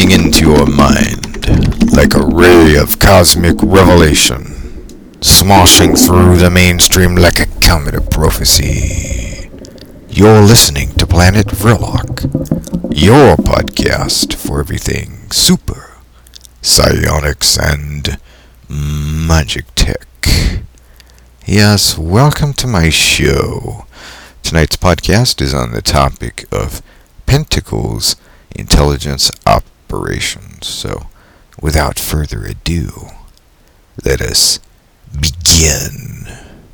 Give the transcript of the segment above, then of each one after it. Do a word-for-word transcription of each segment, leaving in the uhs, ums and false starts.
burning into your mind like a ray of cosmic revelation, smashing through the mainstream like a comet of prophecy. You're listening to Planet Verloc, your podcast for everything super, psionics, and magic tech. Yes, welcome to my show. Tonight's podcast is on the topic of Pentacles intelligence operations. So, without further ado, let us begin.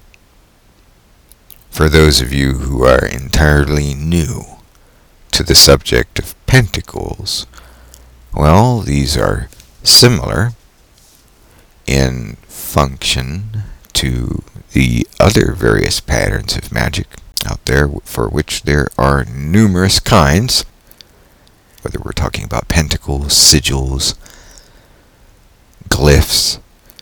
For those of you who are entirely new to the subject of pentacles, well, these are similar in function to the other various patterns of magic out there, for which there are numerous kinds, whether we're talking about pentacles, sigils, glyphs,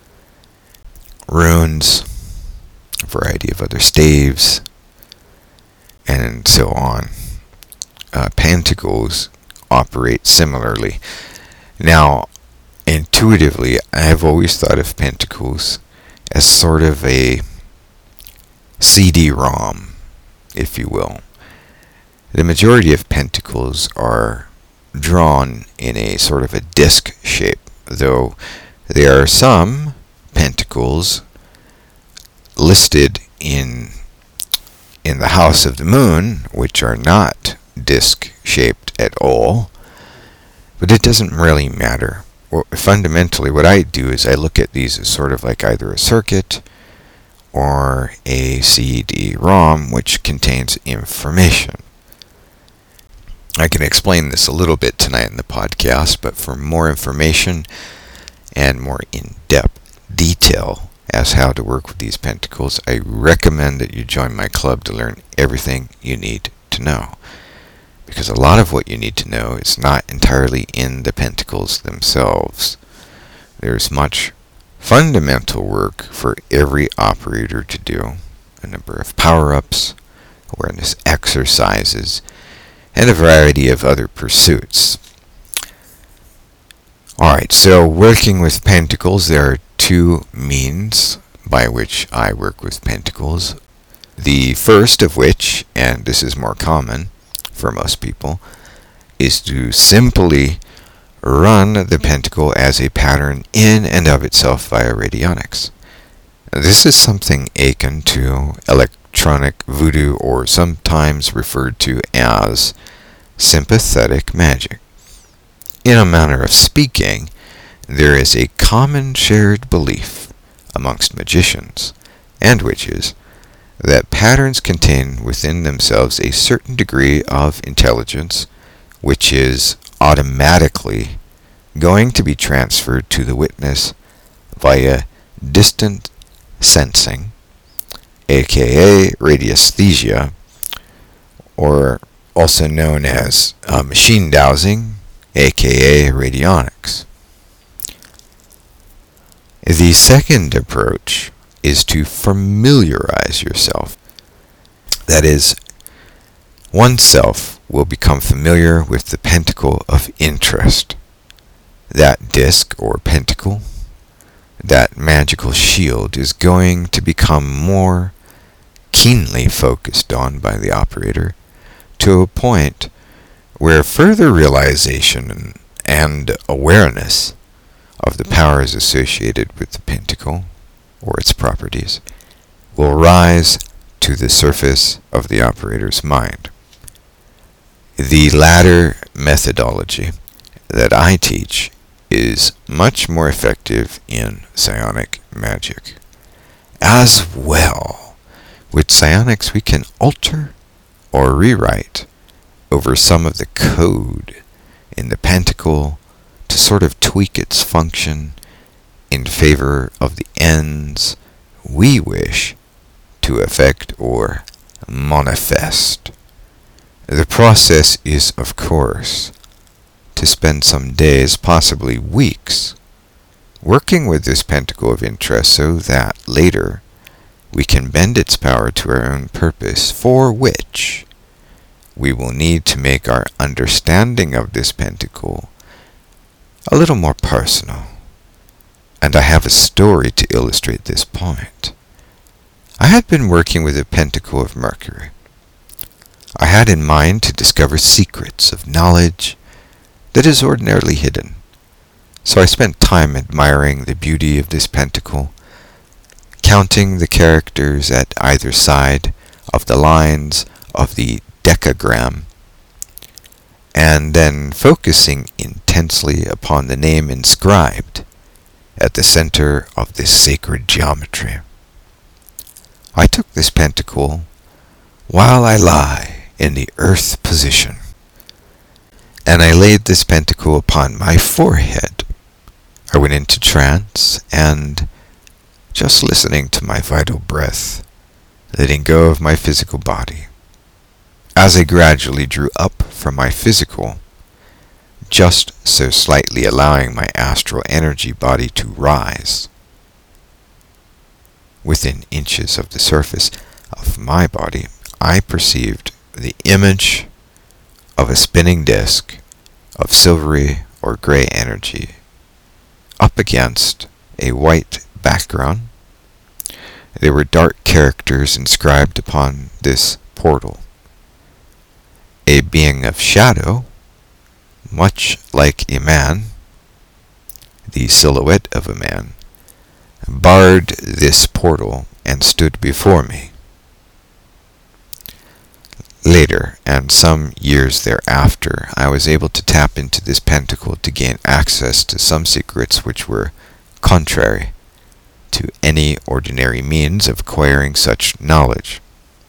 runes, a variety of other staves, and so on. Uh, pentacles operate similarly. Now, intuitively, I have always thought of pentacles as sort of a C D ROM, if you will. The majority of pentacles are drawn in a sort of a disc shape, though there are some pentacles listed in in the house of the moon which are not disc shaped at all, but it doesn't really matter. Well, fundamentally, what I do is I look at these as sort of like either a circuit or a C D ROM which contains information. I can explain this a little bit tonight in the podcast, but for more information and more in-depth detail as how to work with these pentacles, I recommend that you join my club to learn everything you need to know. Because a lot of what you need to know is not entirely in the pentacles themselves. There's much fundamental work for every operator to do, a number of power-ups, awareness exercises, and a variety of other pursuits. Alright, so working with pentacles, there are two means by which I work with pentacles. The first of which, and this is more common for most people, is to simply run the pentacle as a pattern in and of itself via radionics. This is something akin to electronic voodoo, or sometimes referred to as sympathetic magic. In a manner of speaking, there is a common shared belief amongst magicians and witches that patterns contain within themselves a certain degree of intelligence which is automatically going to be transferred to the witness via distant sensing, aka radiesthesia, or also known as uh, machine dowsing, aka radionics. The second approach is to familiarize yourself. That is, oneself will become familiar with the pentacle of interest. That disc or pentacle, that magical shield, is going to become more keenly focused on by the operator to a point where further realization and awareness of the powers associated with the pentacle or its properties will rise to the surface of the operator's mind. The latter methodology that I teach is much more effective in psionic magic. As well, with psionics we can alter or rewrite over some of the code in the pentacle to sort of tweak its function in favor of the ends we wish to effect or manifest. The process is, of course, to spend some days, possibly weeks, working with this pentacle of interest so that later we can bend its power to our own purpose, for which we will need to make our understanding of this pentacle a little more personal, and I have a story to illustrate this point. I had been working with the Pentacle of Mercury. I had in mind to discover secrets of knowledge that is ordinarily hidden. So I spent time admiring the beauty of this pentacle, counting the characters at either side of the lines of the decagram, and then focusing intensely upon the name inscribed at the center of this sacred geometry. I took this pentacle while I lie in the earth position, and I laid this pentacle upon my forehead. I went into trance and, just listening to my vital breath, letting go of my physical body. As I gradually drew up from my physical, just so slightly allowing my astral energy body to rise within inches of the surface of my body, I perceived the image of a spinning disk of silvery or gray energy up against a white background. There were dark characters inscribed upon this portal. A being of shadow, much like a man, the silhouette of a man, barred this portal and stood before me. Later, and some years thereafter, I was able to tap into this pentacle to gain access to some secrets which were contrary to any ordinary means of acquiring such knowledge.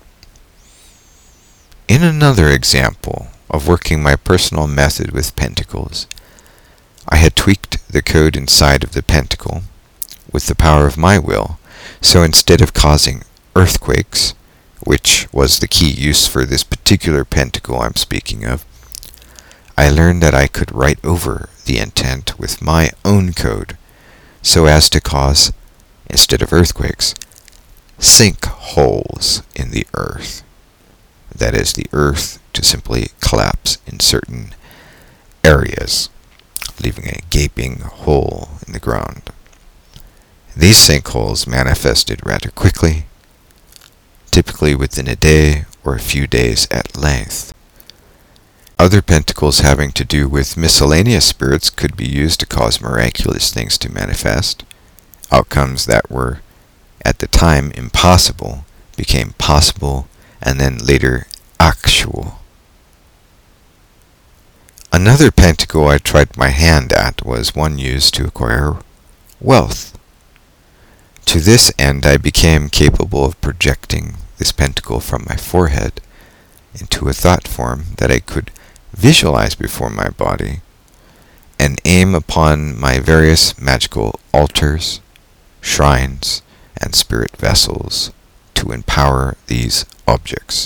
In another example of working my personal method with pentacles, I had tweaked the code inside of the pentacle with the power of my will, so instead of causing earthquakes, which was the key use for this particular pentacle I'm speaking of, I learned that I could write over the intent with my own code so as to cause, instead of earthquakes, sinkholes in the earth. That is, the earth to simply collapse in certain areas, leaving a gaping hole in the ground. These sinkholes manifested rather quickly, typically within a day or a few days at length. Other pentacles having to do with miscellaneous spirits could be used to cause miraculous things to manifest. Outcomes that were, at the time, impossible became possible and then later actual. Another pentacle I tried my hand at was one used to acquire wealth. To this end, I became capable of projecting this pentacle from my forehead into a thought form that I could visualize before my body and aim upon my various magical altars, shrines, and spirit vessels to empower these objects.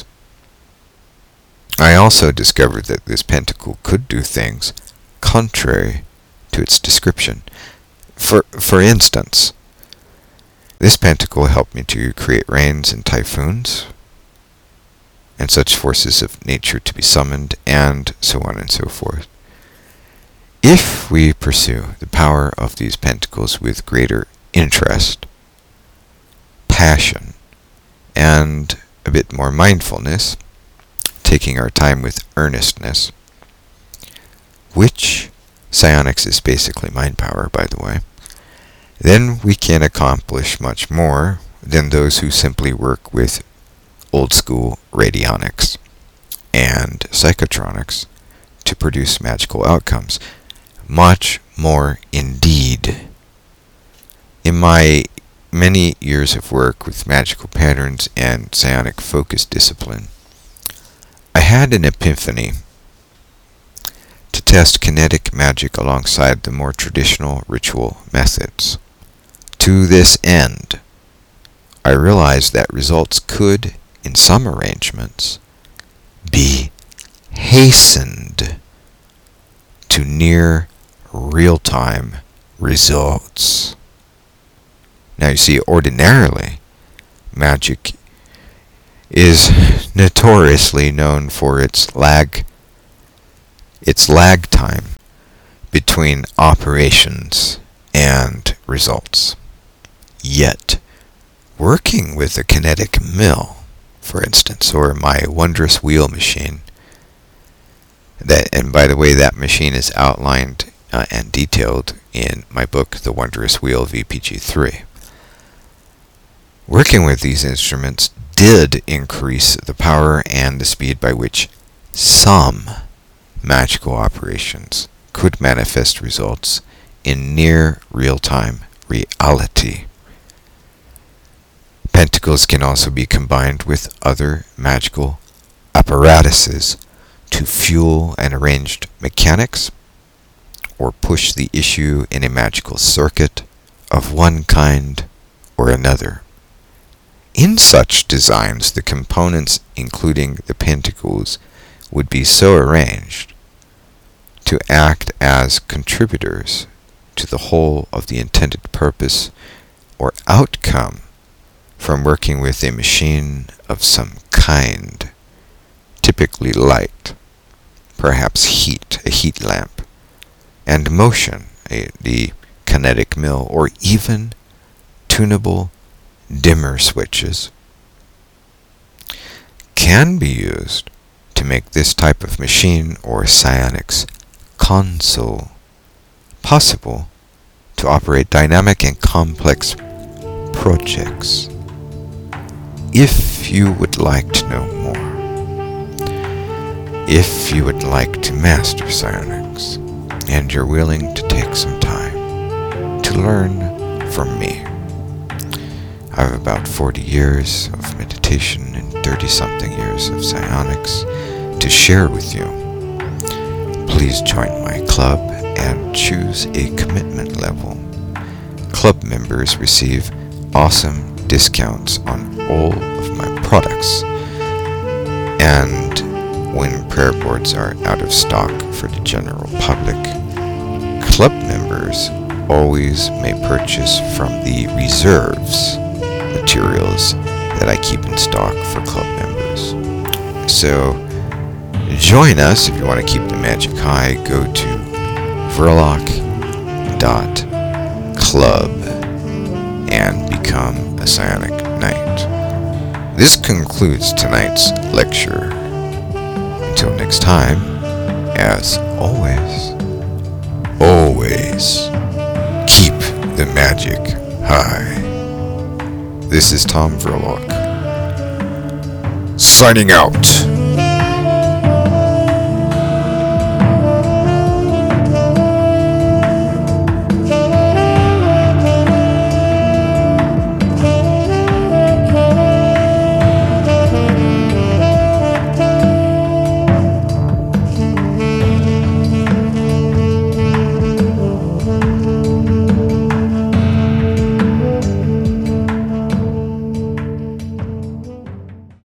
I also discovered that this pentacle could do things contrary to its description. For, for instance, this pentacle helped me to create rains and typhoons, and such forces of nature to be summoned, and so on and so forth. If we pursue the power of these pentacles with greater interest, passion, and a bit more mindfulness, taking our time with earnestness, which psionics is basically mind power, by the way, then we can accomplish much more than those who simply work with old school radionics and psychotronics to produce magical outcomes. Much more indeed. In my many years of work with magical patterns and psionic focus discipline, I had an epiphany to test kinetic magic alongside the more traditional ritual methods. To this end, I realized that results could, in some arrangements, be hastened to near real-time results. Now you see, ordinarily, magic is notoriously known for its lag, its lag time between between operations and results. Yet, working with a kinetic mill, for instance, or my wondrous wheel machine, that, and by the way, that machine is outlined uh, and detailed in my book, The Wondrous Wheel V P G three. Working with these instruments did increase the power and the speed by which some magical operations could manifest results in near real-time reality. Pentacles can also be combined with other magical apparatuses to fuel an arranged mechanics or push the issue in a magical circuit of one kind or another. In such designs, the components, including the pentacles, would be so arranged to act as contributors to the whole of the intended purpose or outcome from working with a machine of some kind, typically light, perhaps heat, a heat lamp, and motion, a, the kinetic mill, or even tunable dimmer switches, can be used to make this type of machine or psionics console possible to operate dynamic and complex projects. If you would like to know more, if you would like to master psionics, and you're willing to take some time to learn from me, I have about forty years of meditation and thirty-something years of psionics to share with you. Please join my club and choose a commitment level. Club members receive awesome discounts on all of my products, and when prayer boards are out of stock for the general public, club members always may purchase from the reserves materials that I keep in stock for club members. So join us if you want to keep the magic high. Go to verloc dot club and become a psionic knight. This concludes tonight's lecture. Until next time, as always, always keep the magic high. This is Tom Verloc, signing out.